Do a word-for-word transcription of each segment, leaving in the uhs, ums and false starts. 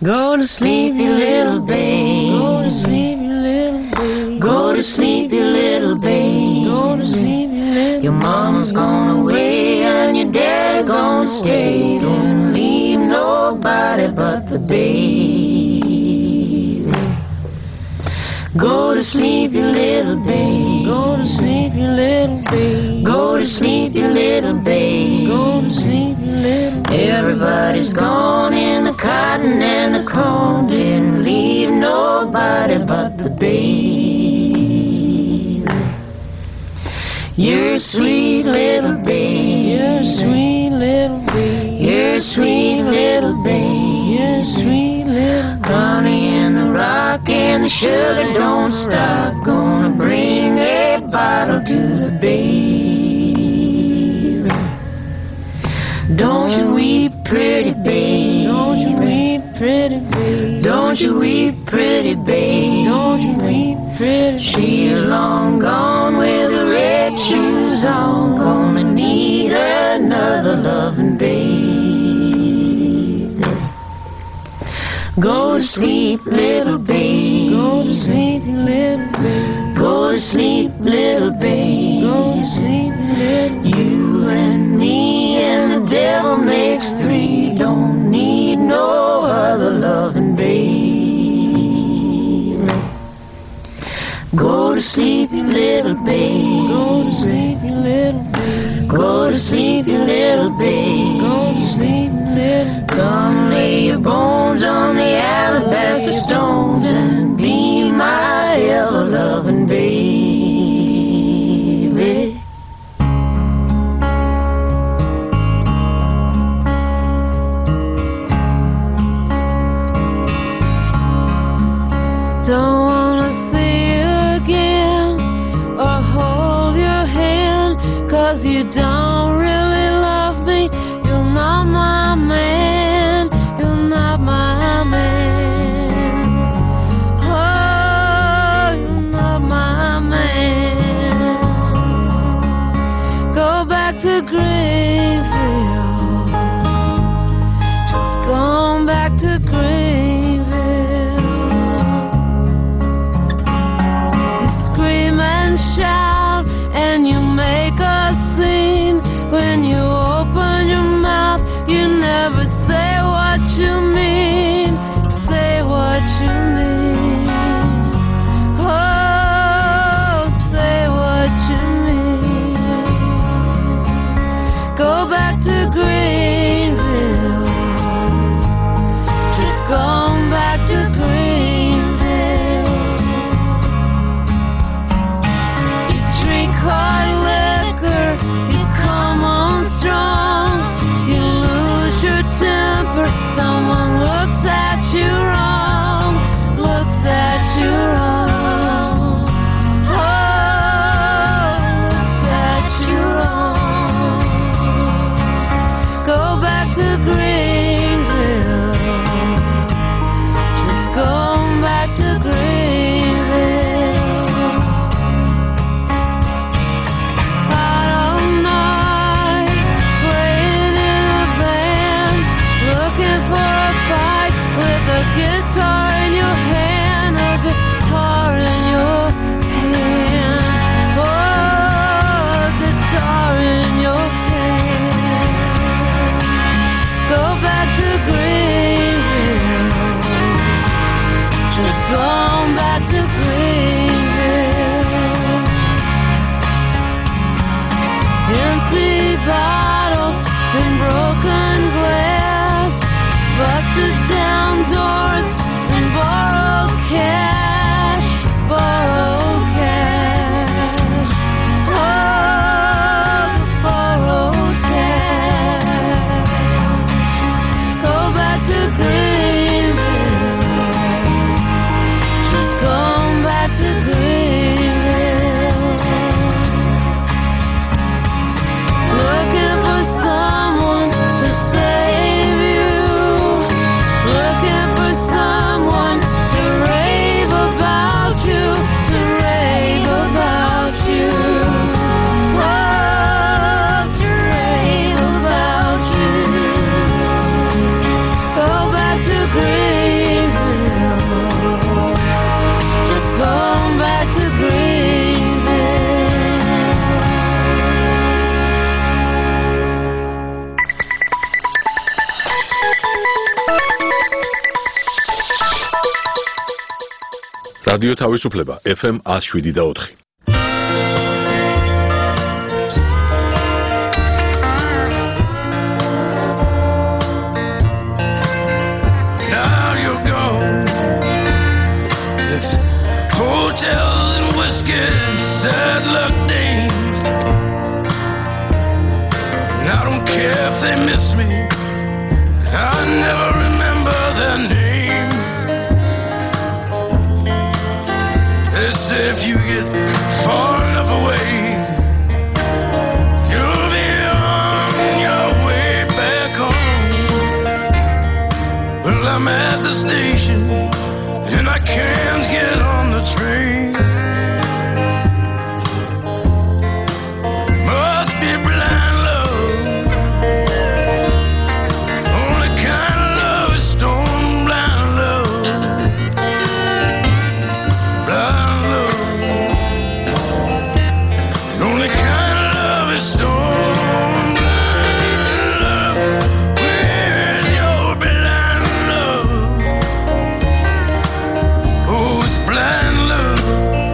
Go to sleep, you little babe. Go to sleep, you little babe. Go to sleep, you little babe. Go to sleep, you little babe. Your mama's gone away and your dad's gonna stay. Don't leave nobody but the baby. Go to sleep, you little babe. Go to sleep, you little babe. Go to sleep, you little babe. Go to sleep, you little babe. Everybody's gone in the cotton and the corn. Didn't leave nobody but the babe. You're a sweet little babe. You're a sweet little babe. You're a sweet little babe. You're a sweet little babe. Honey in the rock and the sugar don't stop. Gonna bring a bottle to the babe. Don't you weep, pretty babe. Don't you weep, pretty babe. Don't you weep, pretty babe. Don't you weep, pretty babe. She's long gone with the red shoes on. Gonna need another loving babe. Go to sleep, little babe. Go to sleep, little babe. Go to sleep, little babe. Go to sleep, little babe. You and me and the devil makes three. Don't need no other loving babe. Go to sleep, you little babe. Go to sleep, you little babe. Go to sleep, you little babe. Go to sleep, you little babe. Come lay your bones on the alabaster stones and be my ever-loving baby. Don't wanna see you again or hold your hand, 'cause you don't really love me. You're not my man. You're not my man. Oh, you're not my man. Go back to Greenville. Just going back to Greenville. Shout and you make a scene. When you open your mouth, you never say what you mean. Say what you mean. Oh, say what you mean. Go back to Greenville. Just going back to Greenville. Hard liquor, you come on strong. You lose your temper, someone looks at you wrong. Looks at you wrong. Oh, looks at you wrong. Go back to Greenville. Just going back to Greenville. For a რადიო თავისუფლება ეფ ემ one oh seven და four. Hotels and whiskey, sad luck days. And I don't care if they miss me, I never remember their names. They say if you get far enough away, you'll be on your way back home. Well, I'm at the station and I can't get on the train. Must be blind love. Only kind of love is stone blind love. Blind love. The only kind of love is stone blind love. Where's your blind love? Oh, it's blind love.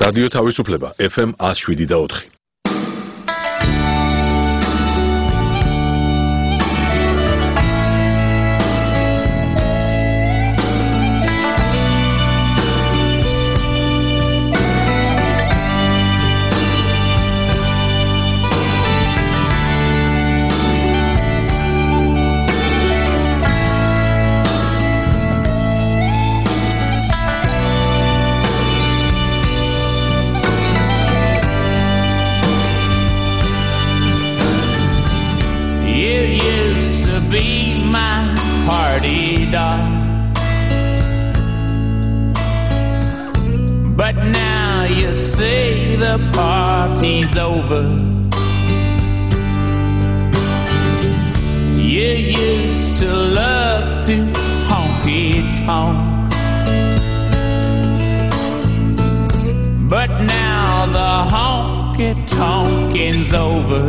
რადიო თავისუფლება ეფ ემ one oh seven და four. But now you say the party's over. You used to love to honky-tonk, but now the honky-tonking's over.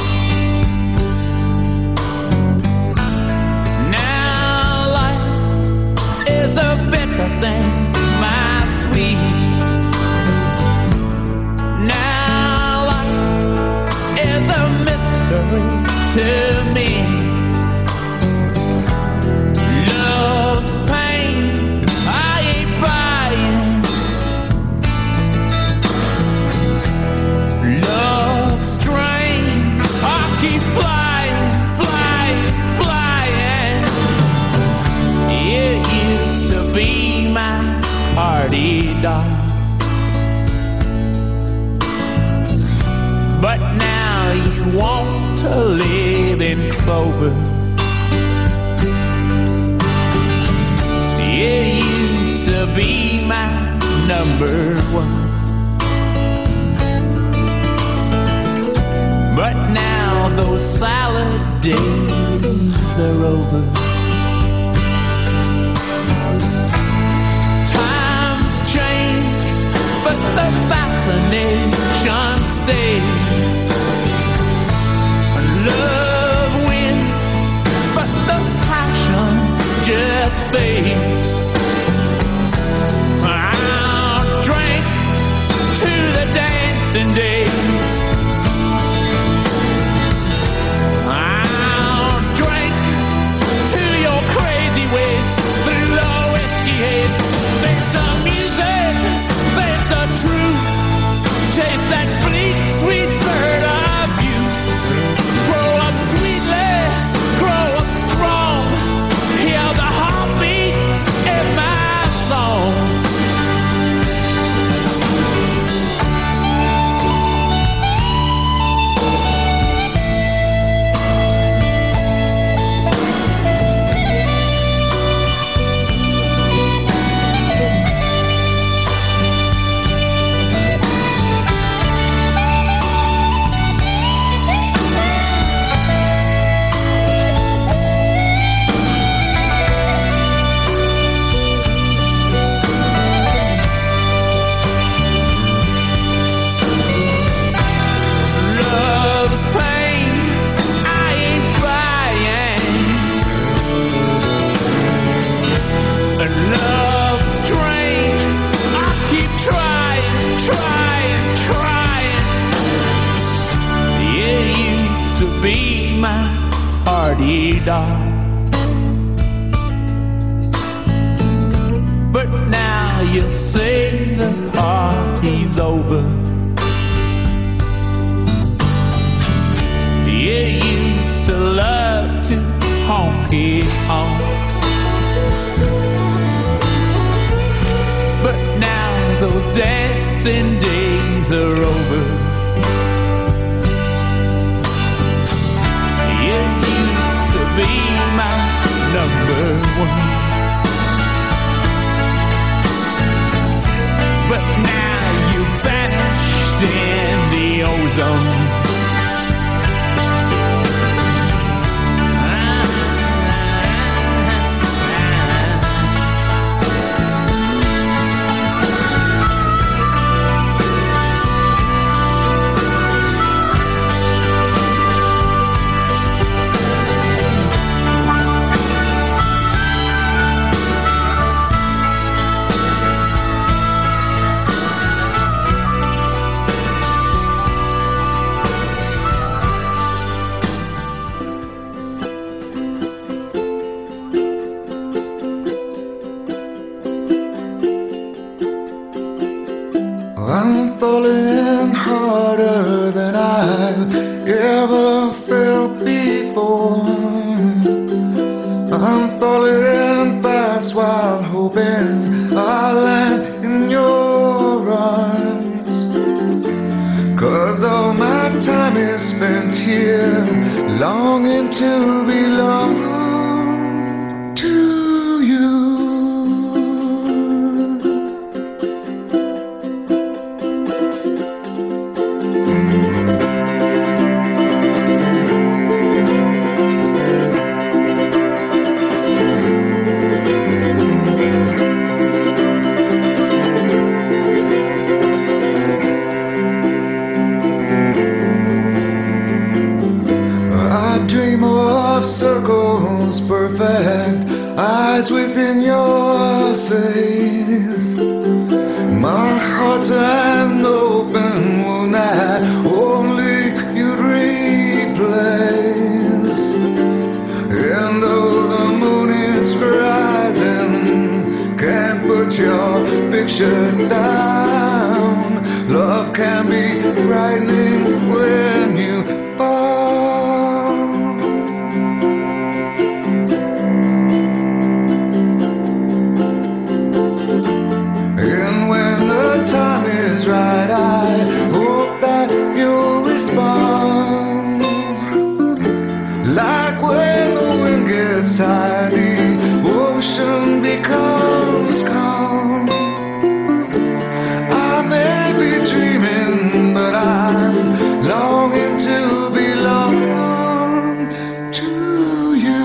Now life is a better thing, my sweet. To me, love's pain, I ain't buying. Love's strange, I keep flying, flying, flying. It used to be my party doll, but now you want to live in clover. It used to be my number one, but now those salad days are over. Times change, but the fascination stays. Love wins, but the passion just fades. I'll drink to the dancing days. I'll drink to your crazy ways through the whiskey haze. There's the music, there's the truth. Taste that bleak, sweet bird of you. Grow up sweetly, grow up strong. Hear the heartbeat in my song. Love's pain, I ain't buying. And love's strange, I keep trying, trying, trying. It used to be my party doll, but now you say the party's over. You used to love to honky-tonk, but now those dancing days are over. You used to be my number one, but now you vanished in the ozone. I'm falling harder than I've ever felt before. I'm falling fast while hoping I'll land in your arms. 'Cause all my time is spent here, longing to belong to you. Circles perfect, eyes within your face. My heart's an open wound that only you'd replace. And though the moon is rising, can't put your picture down. Love can be frightening when you fall. Right, I hope that you'll respond. Like when the wind gets tired, the ocean becomes calm. I may be dreaming, but I'm longing to belong to you.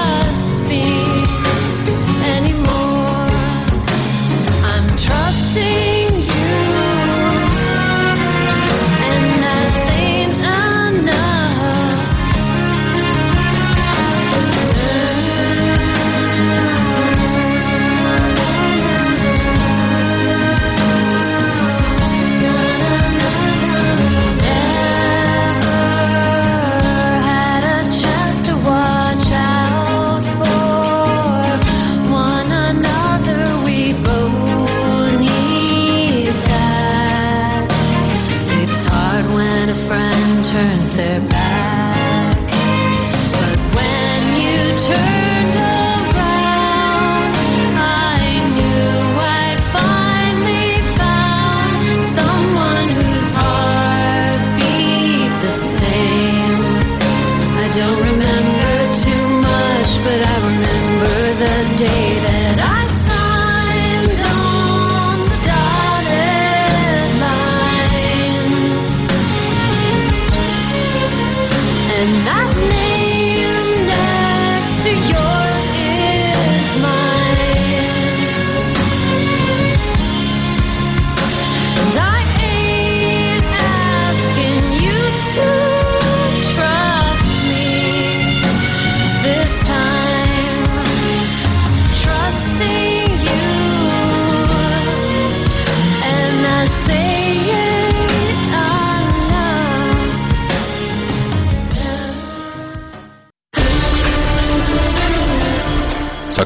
Anymore, I'm trusting.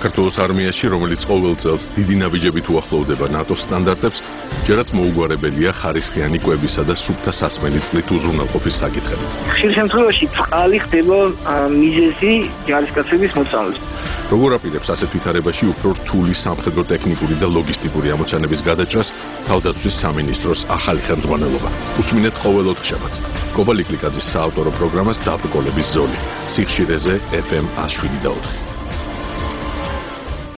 საქართველოს არმიაში, რომელიც ყოველ წელს დიდი ნაბიჯებით უახლოვდება ნატოს სტანდარტებს, ჯერაც მოუგვარებელია ხარისხიანი კვებისა და სუფთა სასმელი წყლით უზრუნველყოფის საკითხები. ხშირ შემთხვევაში წყალი ხდება მიზეზი ჯარისკაცების მოწამვლის. როგორ აპირებს ასეთ ვითარებაში უფრო რთული სამხედრო ტექნიკური და ლოგისტიკური ამოცანების გადაჭრას თავდაცვის სამინისტროს ახალი ხელმძღვანელობა. უსმინეთ ყოველ ოთხშაბათს. კობა ლიკლიკაძის საავტორო პროგრამას დაბრკოლების ზოლი. სიხშირეზე ეფ ემ ას შვიდი და ოთხი.